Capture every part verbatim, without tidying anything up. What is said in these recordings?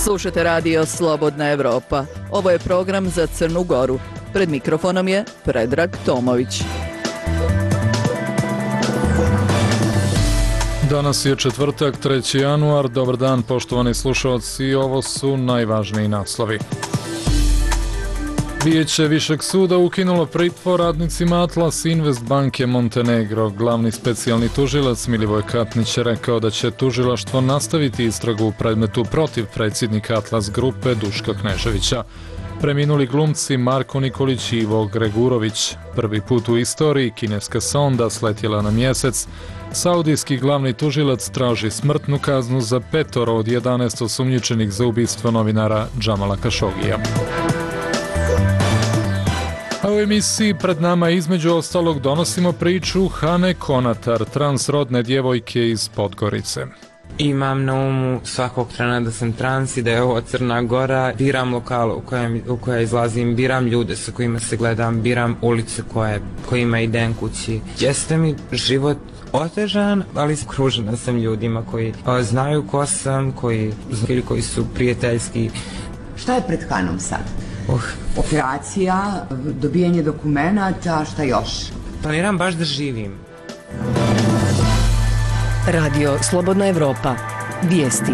Slušate radio Slobodna Evropa. Ovo je program za Crnu Goru. Pred mikrofonom je Predrag Tomović. Danas je četvrtak, treći januar. Dobar dan, poštovani slušalci. Ovo su najvažniji naslovi. Vijeće Višeg suda ukinulo pritvor radnicima Atlas Invest banke Montenegro. Glavni specijalni tužilac Milivoj Katnić je rekao da će tužilaštvo nastaviti istragu u predmetu protiv predsjednika Atlas grupe Duška Kneževića. Preminuli glumci Marko Nikolić i Ivo Gregurović. Prvi put u istoriji kineska sonda sletjela na mjesec. Saudijski glavni tužilac traži smrtnu kaznu za petoro od jedanaest osumnjičenih za ubistvo novinara Džamala Kašogija. A u emisiji pred nama između ostalog donosimo priču Hane Konatar, transrodne djevojke iz Podgorice. Imam na umu svakog trena da sam trans i da je ovo Crna Gora. Biram lokal u kojem, u koja izlazim, biram ljude sa kojima se gledam, biram ulice koje, kojima idem kući. Jeste mi život otežan, ali skružena sam ljudima koji a, znaju ko sam, koji, koji su prijateljski. Šta je pred Hanom sad? Uh. Operacija, dobijanje dokumenata, šta još? Planiram baš da živim. Radio Slobodna Evropa. Vijesti.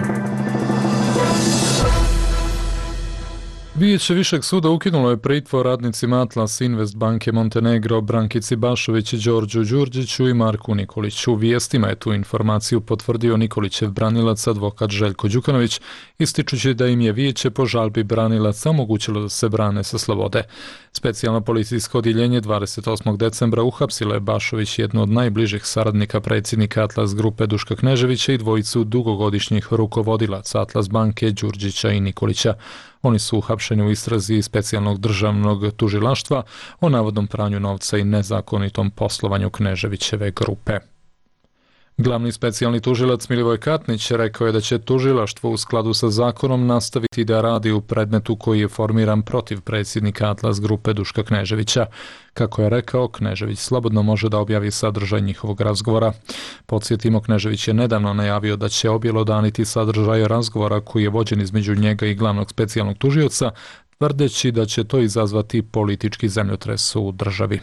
Vijeće Višeg suda ukinulo je pritvor radnicima Atlas Invest banke Montenegro, Brankici Bašović, Đorđu Đurđiću i Marku Nikoliću. U vijestima je tu informaciju potvrdio Nikolićev branilac, advokat Željko Đukanović, ističući da im je vijeće po žalbi branilaca omogućilo da se brane sa slobode. Specijalno policijsko odjeljenje dvadeset osmog decembra uhapsilo je Bašović, jednu od najbližih saradnika predsjednika Atlas grupe Duška Kneževića i dvojicu dugogodišnjih rukovodilaca Atlas banke Đurđića i Nikolića. Oni su uhapšeni u istrazi specijalnog državnog tužilaštva o navodnom pranju novca i nezakonitom poslovanju Kneževićeve grupe. Glavni specijalni tužilac Milivoj Katnić rekao je da će tužilaštvo u skladu sa zakonom nastaviti da radi u predmetu koji je formiran protiv predsjednika Atlas grupe Duška Kneževića. Kako je rekao, Knežević slobodno može da objavi sadržaj njihovog razgovora. Podsjetimo, Knežević je nedavno najavio da će objelodaniti sadržaj razgovora koji je vođen između njega i glavnog specijalnog tužioca, tvrdeći da će to izazvati politički zemljotres u državi.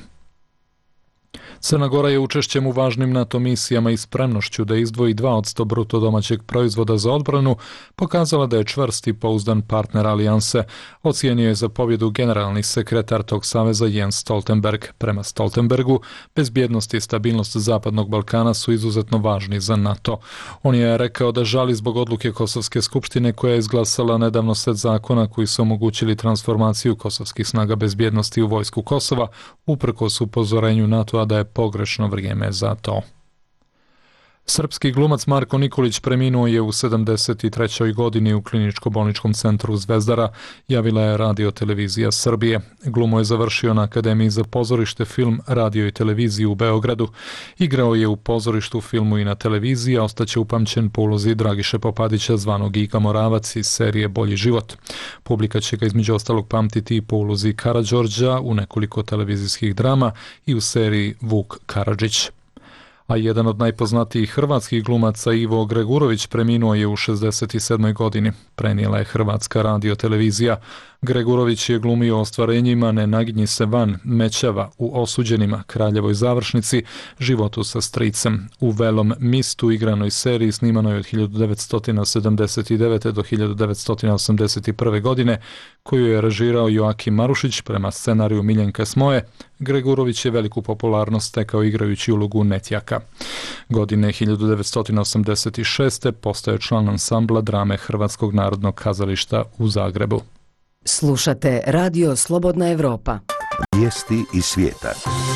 Crna Gora je učešćem u važnim NATO misijama i spremnošću da izdvoji dva posto bruto domaćeg proizvoda za odbranu pokazala da je čvrst i pouzdan partner alijanse, ocijenio je za pobjedu generalni sekretar tog saveza Jens Stoltenberg. Prema Stoltenbergu, bezbjednost i stabilnost Zapadnog Balkana su izuzetno važni za NATO. On je rekao da žali zbog odluke Kosovske skupštine koja je izglasala nedavno set zakona koji su omogućili transformaciju kosovskih snaga bezbjednosti u vojsku Kosova, uprkos upozorenju NATO-a da je pogrešno vrijeme za to. Srpski glumac Marko Nikolić preminuo je u sedamdeset trećoj godini u kliničko-bolničkom centru Zvezdara, javila je Radio Televizija Srbije. Glumo je završio na Akademiji za pozorište, film, radio i televiziju u Beogradu. Igrao je u pozorištu, filmu i na televiziji, a ostaće upamćen po ulozi Dragiše Popadića zvanog Iga Moravac iz serije Bolji život. Publika će ga između ostalog pamtiti i po ulozi Karađorđa u nekoliko televizijskih drama i u seriji Vuk Karadžić. A jedan od najpoznatijih hrvatskih glumaca Ivo Gregurović preminuo je u šezdeset sedmoj godini, prenijela je Hrvatska radio televizija. Gregurović je glumio u ostvarenjima Ne naginji se van, Mećava, U osuđenima, Kraljevoj završnici, Životu sa stricem, u Velom mistu, igranoj seriji snimanoj od hiljadu devetsto sedamdeset devete do hiljadu devetsto osamdeset prve godine, koju je režirao Joakim Marušić prema scenariju Miljenka Smoje. Gregurović je veliku popularnost stekao igrajući ulogu Netjaka. Godine hiljadu devetsto osamdeset šeste postao je član ansambla drame Hrvatskog narodnog kazališta u Zagrebu. Slušate Radio Slobodna Evropa. Vijesti iz svijeta.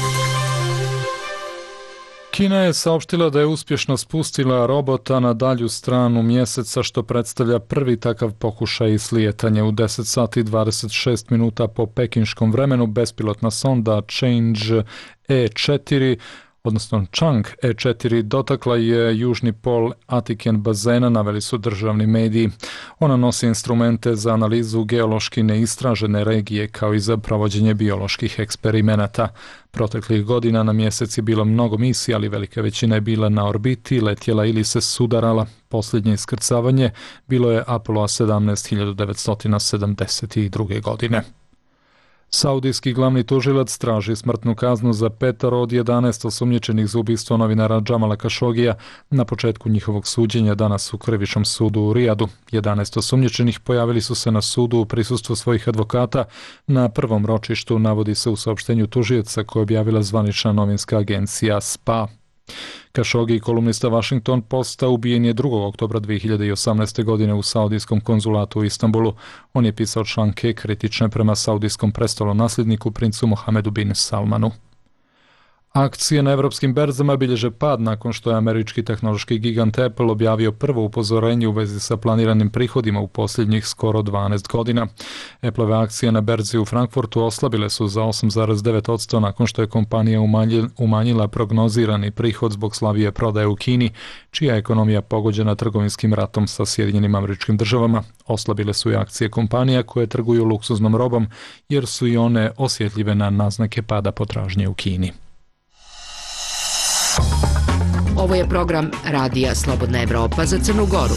Kina je saopštila da je uspješno spustila robota na dalju stranu mjeseca, što predstavlja prvi takav pokušaj slijetanja. U deset sati i dvadeset šest minuta po pekinškom vremenu bespilotna sonda Change E četiri odnosno Chang E četiri, dotakla je južni pol Atiken bazena, naveli su državni mediji. Ona nosi instrumente za analizu geološki neistražene regije kao i za provođenje bioloških eksperimenata. Proteklih godina na mjesec je bilo mnogo misija, ali velika većina je bila na orbiti, letjela ili se sudarala. Posljednje iskrcavanje bilo je Apollo sedamnaest hiljadu devetsto sedamdeset druge. godine. Saudijski glavni tužilac traži smrtnu kaznu za petoro od jedanaest osumnjičenih za ubistvo novinara Džamala Kašogija na početku njihovog suđenja danas u krivičnom sudu u Rijadu. jedanaest osumnjičenih pojavili su se na sudu u prisustvu svojih advokata na prvom ročištu, navodi se u saopštenju tužioca koje je objavila zvanična novinska agencija S P A. Kašogi, kolumnista Washington Posta, ubijen je drugog oktobra dvije hiljade osamnaeste. godine u saudijskom konzulatu u Istanbulu. On je pisao članke kritične prema saudijskom prestolonasljedniku princu Mohamedu bin Salmanu. Akcije na evropskim berzama bilježe pad nakon što je američki tehnološki gigant Apple objavio prvo upozorenje u vezi sa planiranim prihodima u posljednjih skoro dvanaest godina. Appleove akcije na berzi u Frankfurtu oslabile su za osam zarez devet posto nakon što je kompanija umanjila prognozirani prihod zbog slabije prodaje u Kini, čija je ekonomija pogođena trgovinskim ratom sa Sjedinjenim Američkim Državama. Oslabile su i akcije kompanija koje trguju luksuznom robom, jer su i one osjetljive na naznake pada potražnje u Kini. Ovo je program Radija Slobodna Evropa za Crnu Goru.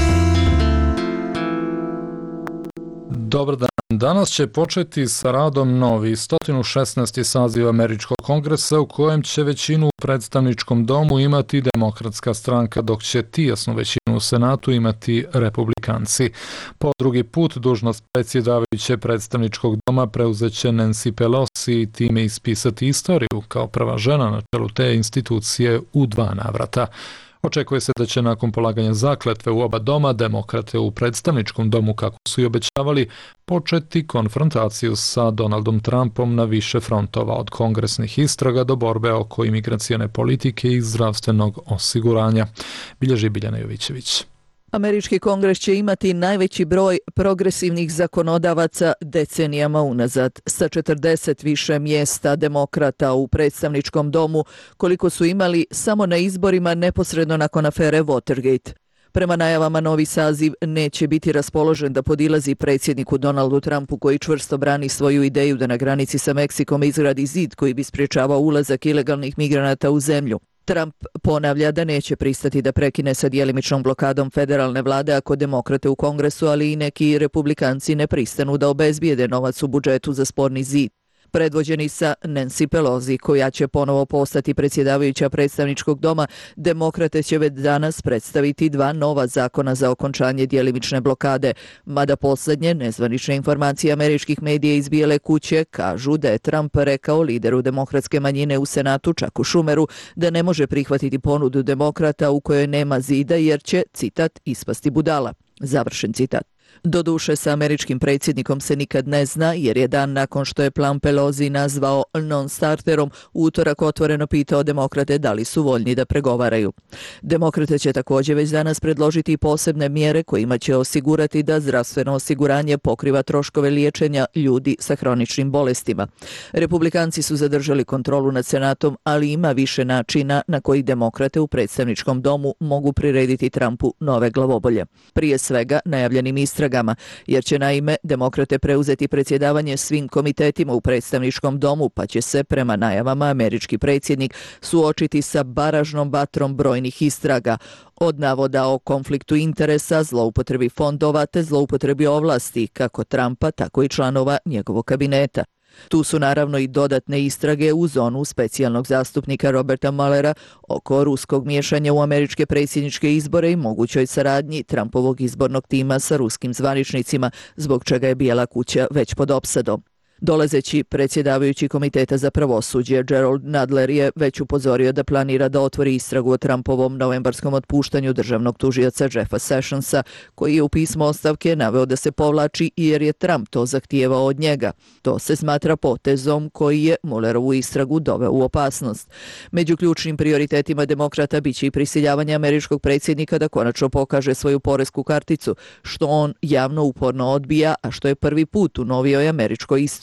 Dobar dan. Danas će početi sa radom novi sto šesnaesti saziv Američkog kongresa u kojem će većinu u predstavničkom domu imati Demokratska stranka, dok će tijasnu većinu u Senatu imati Republikanci. Po drugi put dužnost predsjedavajuće predstavničkog doma preuzet će Nancy Pelosi i time ispisati istoriju kao prva žena na čelu te institucije u dva navrata. Očekuje se da će nakon polaganja zakletve u oba doma demokrate u predstavničkom domu, kako su i obećavali, početi konfrontaciju sa Donaldom Trumpom na više frontova, od kongresnih istraga do borbe oko imigracione politike i zdravstvenog osiguranja, bilježi Biljana Jovićević. Američki kongres će imati najveći broj progresivnih zakonodavaca decenijama unazad, sa četrdeset više mjesta demokrata u predstavničkom domu, koliko su imali samo na izborima neposredno nakon afere Watergate. Prema najavama, novi saziv neće biti raspoložen da podilazi predsjedniku Donaldu Trumpu, koji čvrsto brani svoju ideju da na granici sa Meksikom izgradi zid koji bi sprječavao ulazak ilegalnih migranata u zemlju. Trump ponavlja da neće pristati da prekine sa djelimičnom blokadom federalne vlade ako demokrate u kongresu, ali i neki republikanci ne pristanu da obezbijede novac u budžetu za sporni zid. Predvođeni sa Nancy Pelosi, koja će ponovo postati predsjedavajuća predstavničkog doma, demokrate će već danas predstaviti dva nova zakona za okončanje djelimične blokade, mada posljednje nezvanične informacije američkih medija iz Bijele kuće kažu da je Trump rekao lideru demokratske manjine u Senatu Chucku Schumeru da ne može prihvatiti ponudu demokrata u kojoj nema zida jer će, citat, ispasti budala. Završen citat. Doduše, sa američkim predsjednikom se nikad ne zna, jer je dan nakon što je plan Pelosi nazvao non-starterom, utorak otvoreno pitao demokrate da li su voljni da pregovaraju. Demokrate će također već danas predložiti posebne mjere kojima će osigurati da zdravstveno osiguranje pokriva troškove liječenja ljudi sa hroničnim bolestima. Republikanci su zadržali kontrolu nad Senatom, ali ima više načina na koji demokrate u predstavničkom domu mogu prirediti Trumpu nove glavobolje. Prije svega najavljenim istragama, jer će naime demokrate preuzeti predsjedavanje svim komitetima u predstavničkom domu, pa će se, prema najavama, američki predsjednik suočiti sa baražnom vatrom brojnih istraga, od navoda o konfliktu interesa, zloupotrebi fondova te zloupotrebi ovlasti, kako Trumpa, tako i članova njegovog kabineta. Tu su naravno i dodatne istrage u zonu specijalnog zastupnika Roberta Muellera oko ruskog miješanja u američke predsjedničke izbore i mogućoj saradnji Trumpovog izbornog tima sa ruskim zvaničnicima, zbog čega je Bijela kuća već pod opsadom. Dolazeći predsjedavajući komiteta za pravosuđe Gerald Nadler je već upozorio da planira da otvori istragu o Trumpovom novembarskom otpuštanju državnog tužioca Jeffa Sessionsa, koji je u pismu ostavke naveo da se povlači jer je Trump to zahtijevao od njega. To se smatra potezom koji je Muellerovu istragu doveo u opasnost. Među ključnim prioritetima demokrata biće i prisiljavanje američkog predsjednika da konačno pokaže svoju poresku karticu, što on javno uporno odbija, a što je prvi put u novijoj američkoj istoriji.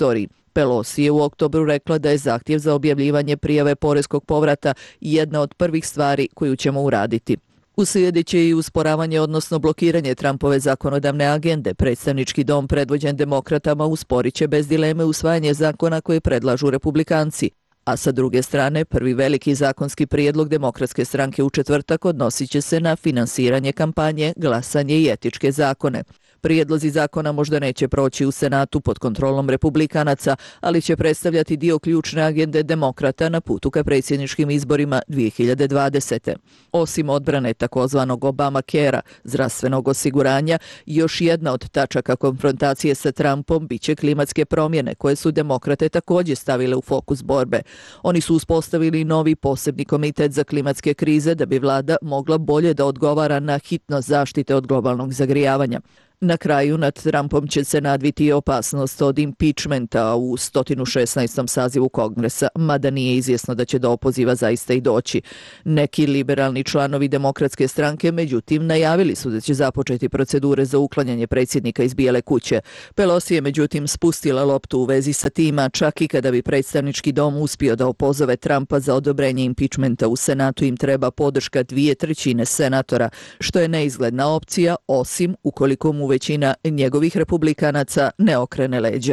Pelosi je u oktobru rekla da je zahtjev za objavljivanje prijave poreskog povrata jedna od prvih stvari koju ćemo uraditi. Uslijedit će i usporavanje, odnosno blokiranje Trumpove zakonodavne agende. Predstavnički dom predvođen demokratama usporit će bez dileme usvajanje zakona koje predlažu republikanci. A sa druge strane, prvi veliki zakonski prijedlog Demokratske stranke u četvrtak odnosit će se na finansiranje kampanje, glasanje i etičke zakone. Prijedlozi zakona možda neće proći u Senatu pod kontrolom republikanaca, ali će predstavljati dio ključne agende demokrata na putu ka predsjedničkim izborima dvije hiljade dvadesete. Osim odbrane takozvanog Obamacarea, zdravstvenog osiguranja, još jedna od tačaka konfrontacije sa Trumpom biće klimatske promjene, koje su demokrate također stavile u fokus borbe. Oni su uspostavili novi posebni komitet za klimatske krize da bi vlada mogla bolje da odgovara na hitnost zaštite od globalnog zagrijavanja. Na kraju nad Trumpom će se nadviti i opasnost od impeachmenta u sto šesnaestom sazivu Kongresa, mada nije izvjesno da će do opoziva zaista i doći. Neki liberalni članovi Demokratske stranke, međutim, najavili su da će započeti procedure za uklanjanje predsjednika iz Bijele kuće. Pelosi je, međutim, spustila loptu u vezi sa tima, čak i kada bi predstavnički dom uspio da opozove Trumpa za odobrenje impeachmenta u Senatu, im treba podrška dvije trećine senatora, što je neizgledna opcija, osim ukoliko mu većina njegovih republikanaca ne okrene leđa.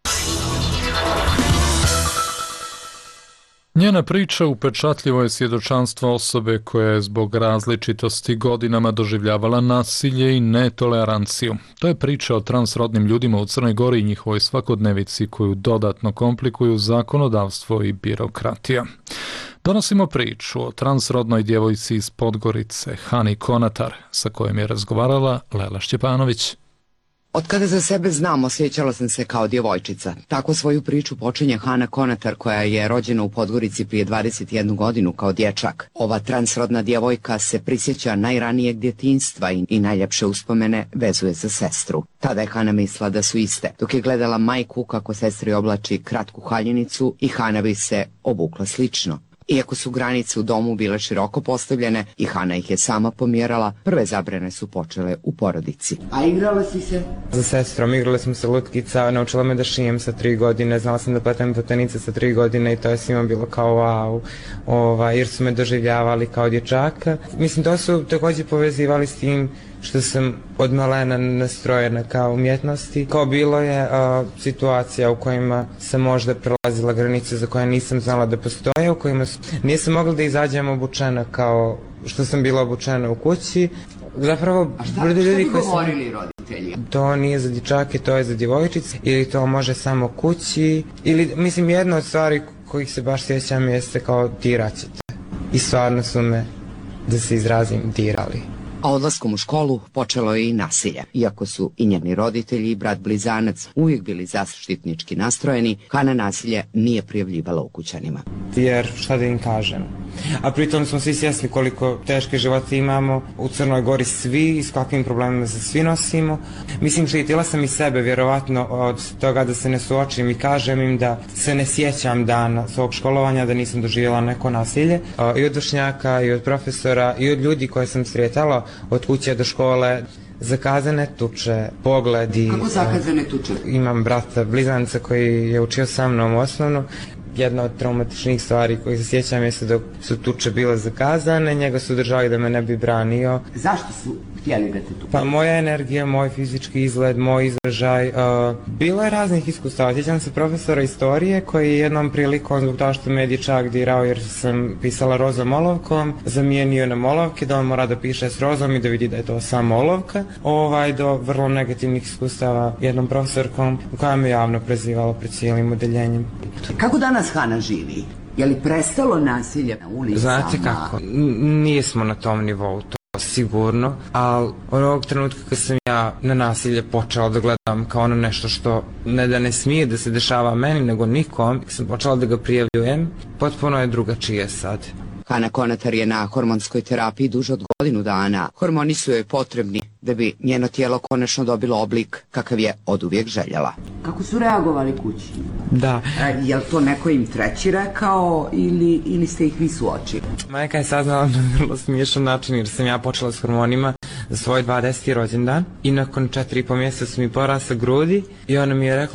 Njena priča upečatljivo je svjedočanstvo osobe koja je zbog različitosti godinama doživljavala nasilje i netoleranciju. To je priča o transrodnim ljudima u Crnoj Gori i njihovoj svakodnevici koju dodatno komplikuju zakonodavstvo i birokratija. Donosimo priču o transrodnoj djevojci iz Podgorice, Hani Konatar, sa kojom je razgovarala Lela Šćepanović. Od kada za sebe znam, osjećala sam se kao djevojčica. Tako svoju priču počinje Hana Konatar, koja je rođena u Podgorici prije dvadeset jednu godinu kao dječak. Ova transrodna djevojka se prisjeća najranijeg djetinjstva i, i najljepše uspomene vezuje za sestru. Tada je Hana mislila da su iste. Dok je gledala majku kako sestri oblači kratku haljinicu i Hana bi se obukla slično. Iako su granice u domu bile široko postavljene i Hana ih je sama pomjerala, prve zabrane su počele u porodici. A igrala si se? Za sestrom igrali smo se lutkica, naučila me da šijem sa tri godine, znala sam da pletem potenice sa tri godine i to je svima bilo kao wow, ova, jer su me doživljavali kao dječaka. Mislim, to su također povezivali s tim što sam od malena nastrojena kao umjetnosti. Kao bilo je uh, situacija u kojima sam možda prelazila granice za koje nisam znala da postoje, u kojima su, nisam mogla da izađem obučena kao što sam bila obučena u kući. Zapravo, a šta, šta bi govorili sam, roditelji? To nije za dječake, to je za djevojčice, ili to može samo kući, ili, mislim, jedna od stvari kojih se baš sjećam jeste kao diraćete. I stvarno su me, da se izrazim, dirali. A odlaskom u školu počelo je i nasilje. Iako su i njeni roditelji i brat blizanac uvijek bili zaštitnički nastrojeni, Hana nasilje nije prijavljivala ukućanima. Jer šta da im kažem? A pritom smo svi svjesni koliko teške živote imamo u Crnoj Gori svi i s kakvim problemima se svi nosimo. Mislim, štitila sam i sebe vjerovatno od toga da se ne suočim i kažem im da se ne sjećam dana svog školovanja, da nisam doživjela neko nasilje. I od vršnjaka, i od profesora, i od ljudi koje sam sretala od kuće do škole. Zakazane tuče, pogledi. Kako zakazane tuče? Imam brata blizanca koji je učio sa mnom osnovno. Jedna od traumatičnih stvari kojih se sjećam je da su tuče bile zakazane, njega su držali da me ne bi branio. Zašto su htjeli da te tuče? Pa moja energija, moj fizički izgled, moj izražaj. Uh, bilo je raznih iskustava. Sjećam se profesora istorije koji je jednom prilikom, zbog toga što me je dječak dirao jer sam pisala rozom olovkom, zamijenio na olovke, da on mora da piše s rozom i da vidi da je to samo olovka. Ovaj, do vrlo negativnih iskustava jednom profesorkom koja me javno prezivala pred cijelim odeljenjem. Kako danas Hana živi? Je li prestalo nasilje na ulicama? Znate kako, nismo na tom nivou, to sigurno, ali onog trenutka kad sam ja na nasilje počela da gledam kao na nešto što ne da ne smije da se dešava meni, nego nikom, sam počela da ga prijavljujem, potpuno je drugačije sad. Hana Konatar je na hormonskoj terapiji duže od godinu dana. Hormoni su joj potrebni da bi njeno tijelo konačno dobilo oblik kakav je oduvijek željela. Kako su reagovali kući? Da. E, je li to neko im treći rekao ili, ili ste ih vi suočili? Majka je saznala na vrlo smiješan način jer sam ja počela s hormonima za svoj dvadeseti rođendan i nakon četiri i po mjeseca su mi porasle grudi i ona mi je rekla,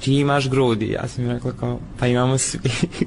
ti imaš grudi. Ja sam rekla kao, pa imamo svi.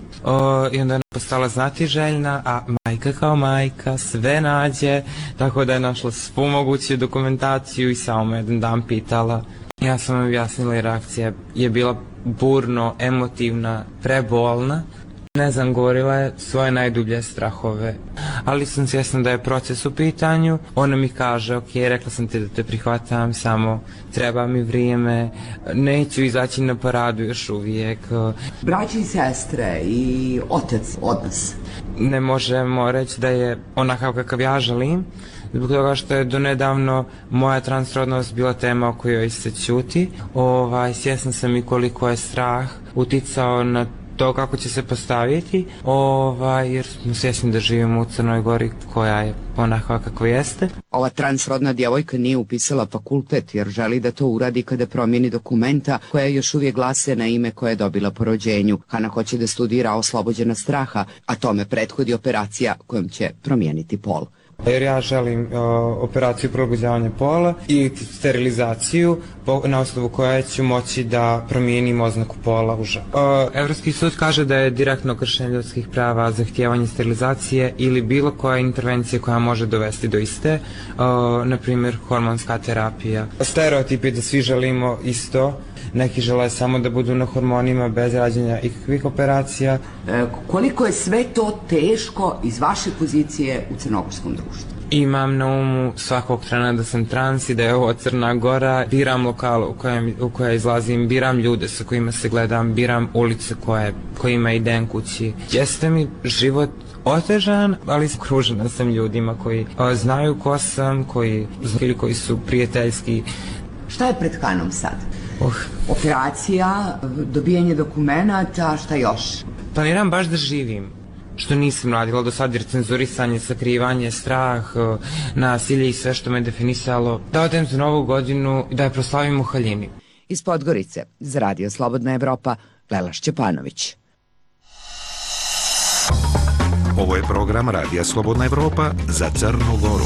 o, I onda je postala znatiželjna, a majka kao majka sve nađe, tako da je našla svu moguću dokumentaciju i samo me jedan dan pitala. Ja sam objasnila i reakcija je bila burno, emotivna, prebolna. Ne znam, govorila je svoje najdublje strahove, ali sam svjesna da je proces u pitanju. Ona mi kaže, ok, rekla sam ti da te prihvatam, samo treba mi vrijeme, neću izaći na paradu još uvijek. Braći i sestre i otac odnos? Ne možemo reći da je onakav kakav ja želim, zbog toga što je donedavno moja transrodnost bila tema o kojoj se ćuti. Ovaj, svjesna sam i koliko je strah uticao na to kako će se postaviti, ovaj, jer smo svjesni da živimo u Crnoj Gori koja je onakva kakva jeste. Ova transrodna djevojka nije upisala fakultet jer želi da to uradi kada promijeni dokumenta koja još uvijek glase na ime koje je dobila po rođenju. Hana hoće da studira oslobođena straha, a tome prethodi operacija kojom će promijeniti pol. Jer ja želim uh, operaciju prilagođavanja pola i sterilizaciju po, na osnovu koje ću moći da promijenim oznaku pola u ženu. Uh, Evropski sud kaže da je direktno kršenje ljudskih prava zahtijevanje sterilizacije ili bilo koja intervencija koja može dovesti do iste, uh, na primjer hormonska terapija. Stereotip je da svi želimo isto. Neki žele samo da budu na hormonima bez rađenja ikakvih operacija. E, koliko je sve to teško iz vaše pozicije u crnogorskom društvu? Imam na umu svakog trena da sam trans i da je ovo Crna Gora. Biram lokal u kojem, u koje izlazim, biram ljude sa kojima se gledam, biram ulice koje, kojima idem kući. Jeste mi život otežan, ali okružena sam ljudima koji o, znaju ko sam, koji, koji su prijateljski. Šta je pred Hanom sad? Uh. Operacija, dobijanje dokumenata, šta još? Planiram baš da živim, što nisam radila do sad, jer cenzurisanje, sakrivanje, strah, nasilje i sve što me definisalo. Da odem za novu godinu i da je proslavim u haljini. Iz Podgorice, za Radio Slobodna Evropa, Lela Šćepanović. Ovo je program Radija Slobodna Evropa za Crnu Goru.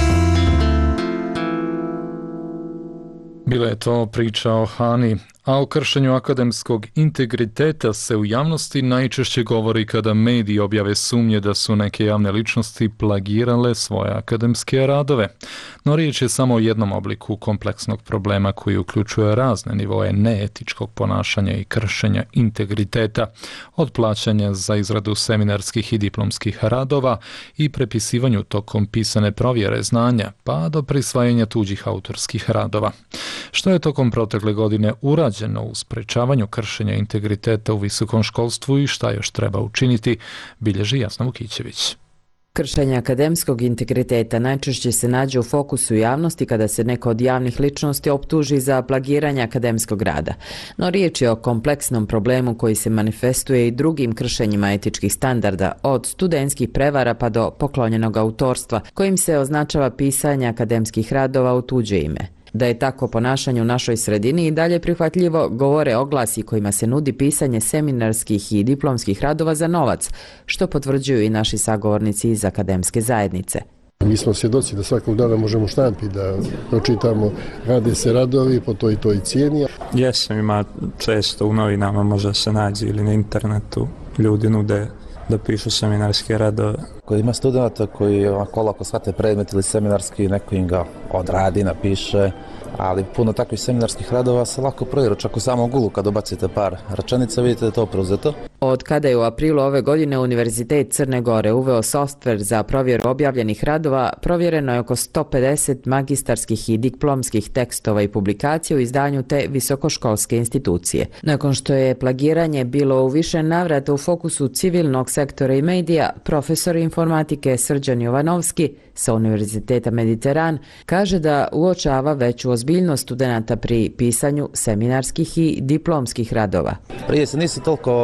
Bila je to priča o Hani, a o kršenju akademskog integriteta se u javnosti najčešće govori kada mediji objave sumnje da su neke javne ličnosti plagirale svoje akademske radove. No riječ je samo o jednom obliku kompleksnog problema koji uključuje razne nivoe neetičkog ponašanja i kršenja integriteta, od plaćanja za izradu seminarskih i diplomskih radova i prepisivanju tokom pisane provjere znanja, pa do prisvajanja tuđih autorskih radova. Što je tokom protekle godine urađeno u sprečavanju kršenja integriteta u visokom školstvu i šta još treba učiniti, bilježi Jasna Vukićević. Kršenje akademskog integriteta najčešće se nađe u fokusu javnosti kada se neko od javnih ličnosti optuži za plagiranje akademskog rada. No riječ je o kompleksnom problemu koji se manifestuje i drugim kršenjima etičkih standarda, od studentskih prevara pa do poklonjenog autorstva, kojim se označava pisanje akademskih radova u tuđe ime. Da je tako ponašanje u našoj sredini i dalje prihvatljivo govore oglasi kojima se nudi pisanje seminarskih i diplomskih radova za novac, što potvrđuju i naši sagovornici iz akademske zajednice. Mi smo svjedoci da svakog dana možemo štampi da pročitamo, rade se radovi po toj i toj cijeni. Jesam, ima često u novinama, možda se nađe ili na internetu, ljudi nude da pišu seminarske radove. Koji ima studenta koji ovako lako shvate predmet ili seminarski, neko im ga odradi, napiše, ali puno takvih seminarskih radova se lako provjeru, čak u samom Google kad ubacite par rečenica vidite da je to preuzeto. Od kada je u aprilu ove godine Univerzitet Crne Gore uveo softver za provjeru objavljenih radova, provjereno je oko sto pedeset magistarskih i diplomskih tekstova i publikacija u izdanju te visokoškolske institucije. Nakon što je plagiranje bilo u više navrata u fokusu civilnog sektora i medija, profesor informatike Srđan Jovanovski sa Univerziteta Mediteran kaže da uočava veću ozbiljnost studenata pri pisanju seminarskih i diplomskih radova. Prije se nisi toliko oko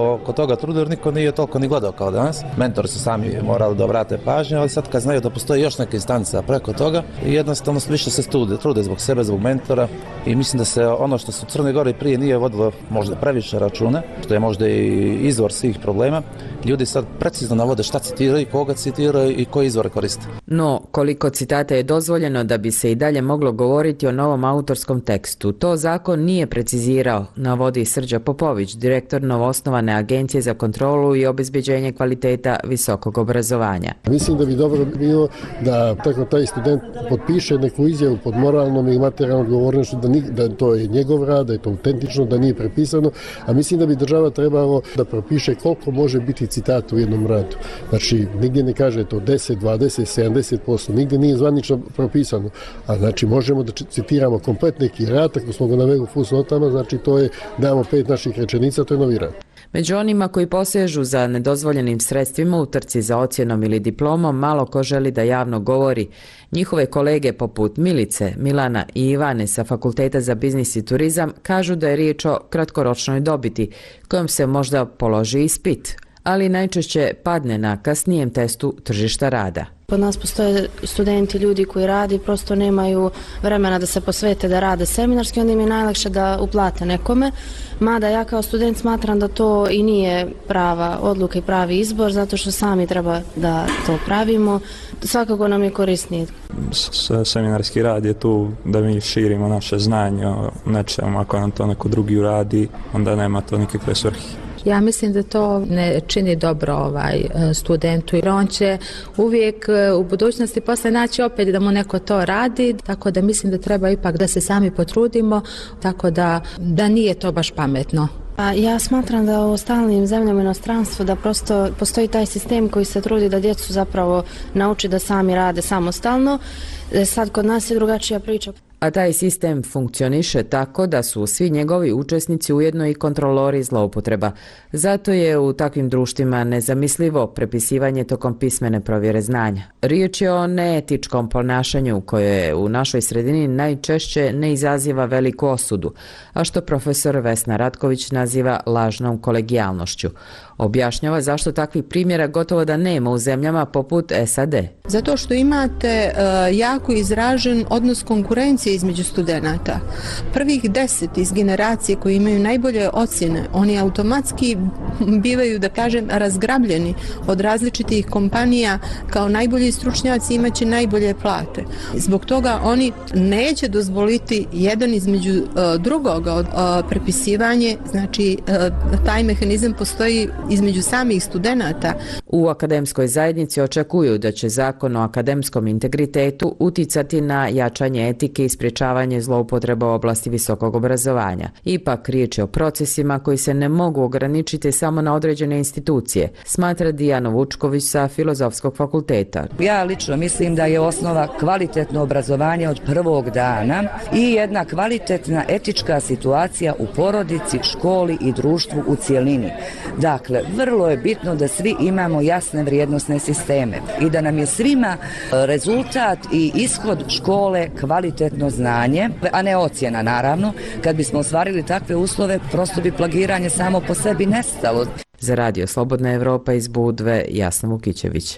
toga trude jer niko nije toliko ni gledao kao danas. Mentori su sami morali da obrate pažnju, ali sad kad znaju da postoji još neka instanca preko toga, jednostavno više se trude, trude zbog sebe, zbog mentora i mislim da se ono što su u Crnoj Gori prije nije vodilo možda previše računa, što je možda i izvor svih problema. Ljudi sad precizno navode šta citiraju, koga citiraju i koji izvore koriste. No, koliko citata je dozvoljeno da bi se i dalje moglo govoriti o novom autorskom tekstu, to zakon nije precizirao, navodi Srđa Popović, direktor novoosnovane Agencije za kontrolu i obezbeđenje kvaliteta visokog obrazovanja. Mislim da bi dobro bilo da tako taj student potpiše neku izjavu pod moralnom i materijalnom odgovornošću da, da to je njegov rad, da je to autentično, da nije prepisano, a mislim da bi država trebalo da propiše koliko može biti citata u jednom radu. Znači, nigdje ne kaže to deset, dvadeset, sedamdeset posto, nigdje nije zvanično propisano, a znači možemo da citiramo komplet neki rad, ako smo ga naveli u fusnotama, znači to je, damo pet naših rečenica, to je novi rad. Među onima koji posežu za nedozvoljenim sredstvima u trci za ocjenom ili diplomom, malo ko želi da javno govori. Njihove kolege poput Milice, Milana i Ivane sa Fakulteta za biznis i turizam kažu da je riječ o kratkoročnoj dobiti, kojom se možda položi ispit, ali najčešće padne na kasnijem testu tržišta rada. Kod nas postoje studenti, ljudi koji radi, prosto nemaju vremena da se posvete da rade seminarski, onda im je najlakše da uplate nekome. Mada ja kao student smatram da to i nije prava odluka i pravi izbor, zato što sami treba da to pravimo. Svakako nam je korisnije. Seminarski rad je tu da mi širimo naše znanje o nečemu, ako nam to neko drugi uradi, onda nema to nikakve svrhe. Ja mislim da to ne čini dobro ovaj studentu jer on će uvijek u budućnosti posle naći opet da mu neko to radi, tako da mislim da treba ipak da se sami potrudimo, tako da, da nije to baš pametno. Ja smatram da u stalnim zemljama i inostranstvu da prosto postoji taj sistem koji se trudi da djecu zapravo nauči da sami rade samostalno. Sad kod nas je drugačija priča. A taj sistem funkcioniše tako da su svi njegovi učesnici ujedno i kontrolori zloupotreba. Zato je u takvim društvima nezamislivo prepisivanje tokom pismene provjere znanja. Riječ je o neetičkom ponašanju koje u našoj sredini najčešće ne izaziva veliku osudu, a što profesor Vesna Ratković naziva lažnom kolegijalnošću. Objašnjava zašto takvih primjera gotovo da nema u zemljama poput S A D. Zato što imate uh, jako izražen odnos konkurencije između studenata. Prvih deset iz generacije koji imaju najbolje ocjene, oni automatski bivaju, da kažem, razgrabljeni od različitih kompanija, kao najbolji stručnjaci imaće najbolje plate. Zbog toga oni neće dozvoliti jedan između uh, drugoga uh, prepisivanje, znači uh, taj mehanizam postoji između samih studenata. U akademskoj zajednici očekuju da će zakon o akademskom integritetu uticati na jačanje etike i sprječavanje zloupotreba u oblasti visokog obrazovanja. Ipak riječ je o procesima koji se ne mogu ograničiti samo na određene institucije, smatra Dijana Vučković sa Filozofskog fakulteta. Ja lično mislim da je osnova kvalitetno obrazovanje od prvog dana i jedna kvalitetna etička situacija u porodici, školi i društvu u cjelini. Dakle, vrlo je bitno da svi imamo jasne vrijednosne sisteme i da nam je svima rezultat i ishod škole kvalitetno znanje, a ne ocjena naravno. Kad bismo ostvarili takve uslove, prosto bi plagiranje samo po sebi nestalo. Za Radio Slobodna Evropa iz Budve, Jasna Vukićević.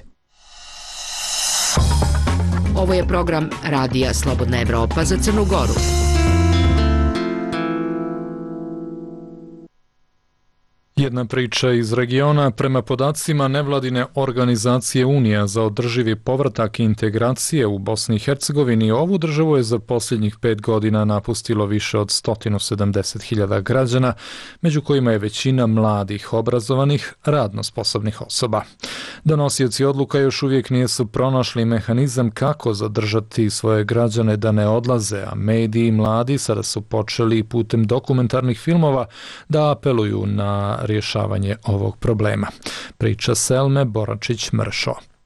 Ovo je program Radija Slobodna Evropa za Crnu Goru. Jedna priča iz regiona. Prema podacima nevladine organizacije Unija za održivi povratak i integracije u Bosni i Hercegovini, ovu državu je za posljednjih pet godina napustilo više od sto sedamdeset hiljada građana, među kojima je većina mladih, obrazovanih, radno sposobnih osoba. Donosioci odluka još uvijek nisu pronašli mehanizam kako zadržati svoje građane da ne odlaze, a mediji i mladi sada su počeli putem dokumentarnih filmova da apeluju na rješavanje ovog problema. Priča Selme Boračić-Mršo.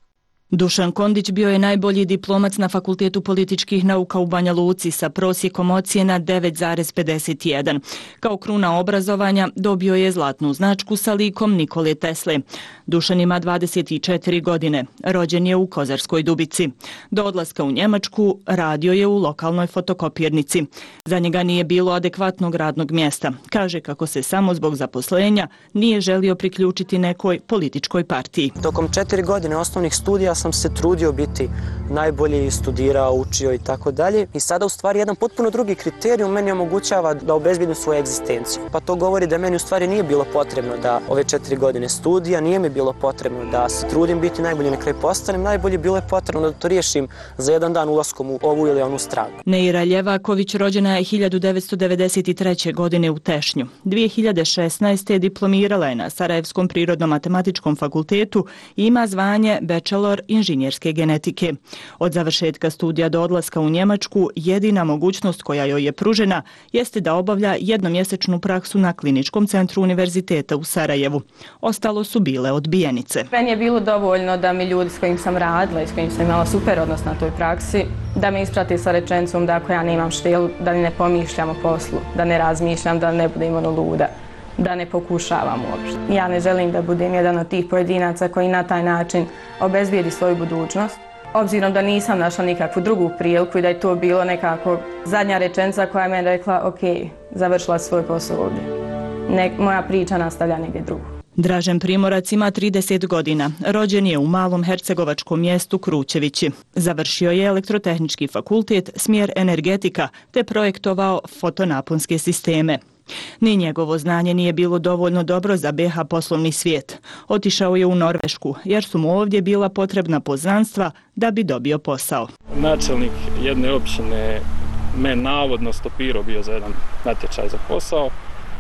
Dušan Kondić bio je najbolji diplomac na Fakultetu političkih nauka u Banja Luci sa prosjekom ocjena devet zarez pedeset jedan. Kao kruna obrazovanja dobio je zlatnu značku sa likom Nikole Tesle. Dušan ima dvadeset četiri godine, rođen je u Kozarskoj Dubici. Do odlaska u Njemačku radio je u lokalnoj fotokopirnici. Za njega nije bilo adekvatnog radnog mjesta. Kaže kako se samo zbog zaposlenja nije želio priključiti nekoj političkoj partiji. Tokom četiri godine osnovnih studija sam se trudio biti najbolji, studirao, učio i tako dalje. I sada u stvari jedan potpuno drugi kriterijum meni omogućava da obezbijedim svoju egzistenciju. Pa to govori da meni u stvari nije bilo potrebno da ove četiri godine studija, nije mi bilo potrebno da se trudim biti najbolji, na kraju postanem najbolji, bilo je potrebno da to riješim za jedan dan ulaskom u ovu ili onu stranu. Neira Ljevaković rođena je hiljadu devetsto devedeset treće. godine u Tešnju. dvije hiljade šesnaeste. diplomirala je na Sarajevskom prirodno-matematičkom fakultetu i ima zvanje bachelor inženjerske genetike. Od završetka studija do odlaska u Njemačku jedina mogućnost koja joj je pružena jeste da obavlja jednomjesečnu praksu na Kliničkom centru Univerziteta u Sarajevu. Ostalo su bile odbijenice. Meni je bilo dovoljno da mi ljudi s kojim sam radila i s kojim sam imala super odnos na toj praksi, da me isprati sa rečenicom da ako ja nemam štilu, da ne pomišljam o poslu, da ne razmišljam, da ne budem ono luda, da ne pokušavam uopšte. Ja ne želim da budem jedan od tih pojedinaca koji na taj način obezbijedi svoju budućnost. Obzirom da nisam našla nikakvu drugu priliku i da je to bilo nekako zadnja rečenica koja je meni rekla ok, završila svoj posao ovdje. Ne, moja priča nastavlja negdje drugo. Dražen Primorac ima trideset godina. Rođen je u malom hercegovačkom mjestu Kručevići. Završio je elektrotehnički fakultet, smjer energetika, te projektovao fotonaponske sisteme. Ni njegovo znanje nije bilo dovoljno dobro za B iH poslovni svijet. Otišao je u Norvešku, jer su mu ovdje bila potrebna poznanstva da bi dobio posao. Načelnik jedne općine me navodno stopirao bio za jedan natječaj za posao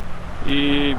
i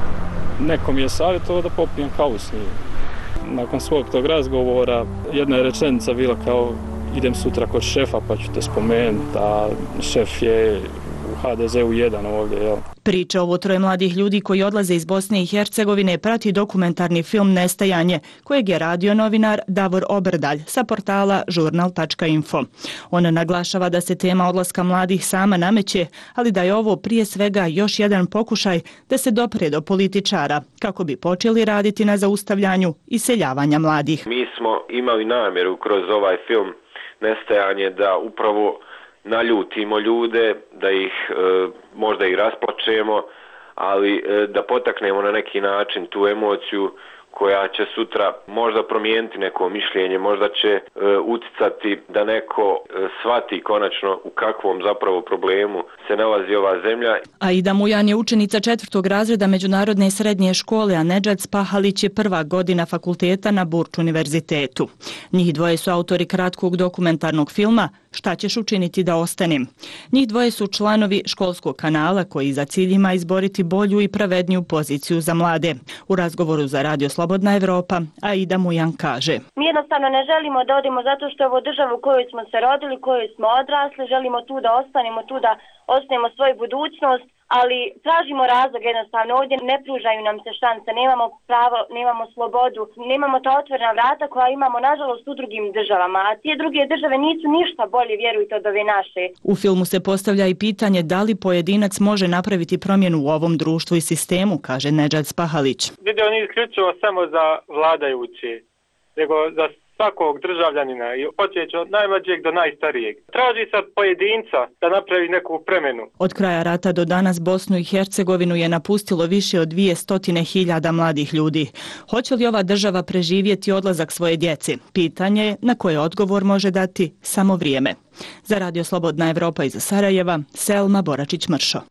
nekom je savjetovao da popijem kavu s njim. Nakon svog tog razgovora jedna je rečenica bila kao idem sutra kod šefa pa ću te spomenuti, a šef je u ha de zeu jedan ovdje, jel? Priča ovo troje mladih ljudi koji odlaze iz Bosne i Hercegovine prati dokumentarni film Nestajanje, kojeg je radio novinar Davor Obrdalj sa portala žurnal tačka info. On naglašava da se tema odlaska mladih sama nameće, ali da je ovo prije svega još jedan pokušaj da se dopre do političara, kako bi počeli raditi na zaustavljanju iseljavanja mladih. Mi smo imali namjeru kroz ovaj film Nestajanje da upravo naljutimo ljude, da ih e, možda i rasplačemo, ali e, da potaknemo na neki način tu emociju koja će sutra možda promijeniti neko mišljenje, možda će e, uticati da neko e, shvati konačno u kakvom zapravo problemu se nalazi ova zemlja. Aida Mujan je učenica četvrtog razreda Međunarodne srednje škole, a Nedžad Spahalić je prva godina fakulteta na Burč univerzitetu. Njih dvoje su autori kratkog dokumentarnog filma Šta ćeš učiniti da ostanem? Njih dvoje su članovi školskog kanala koji za cilj ima izboriti bolju i pravedniju poziciju za mlade. U razgovoru za Radio Slobodna Evropa, Aida Mujan kaže: Mi jednostavno ne želimo da odemo zato što je ovo država u kojoj smo se rodili, u kojoj smo odrasli, želimo tu da ostanemo, tu da ostanemo svoju budućnost, ali tražimo razlog jednostavno. Ovdje ne pružaju nam se šanse, nemamo pravo, nemamo slobodu, nemamo ta otvorena vrata koja imamo nažalost u drugim državama, a te druge države nisu ništa bolje, vjerujte, od ove naše. U filmu se postavlja i pitanje da li pojedinac može napraviti promjenu u ovom društvu i sistemu, kaže Nedžad Spahalić. Video nije isključivo samo za vladajuće, nego za svakog državljanina i počeći od najmlađeg do najstarijeg. Traži se od pojedinca da napravi neku promjenu. Od kraja rata do danas Bosnu i Hercegovinu je napustilo više od dvije stotine hiljada mladih ljudi. Hoće li ova država preživjeti odlazak svoje djece? Pitanje je na koje odgovor može dati samo vrijeme. Za Radio Slobodna Evropa iz Sarajeva, Selma Boračić-Mršo.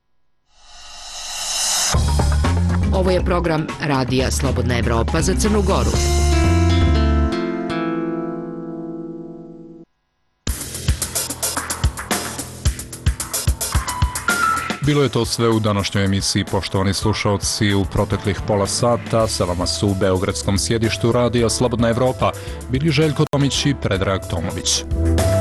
Ovo je program Radija Slobodna Evropa za Crnu Goru. Bilo je to sve u današnjoj emisiji, poštovani slušalci. U proteklih pola sata sa vama su u beogradskom sjedištu Radija Slobodna Evropa bili Željko Tomić i Predrag Tomović.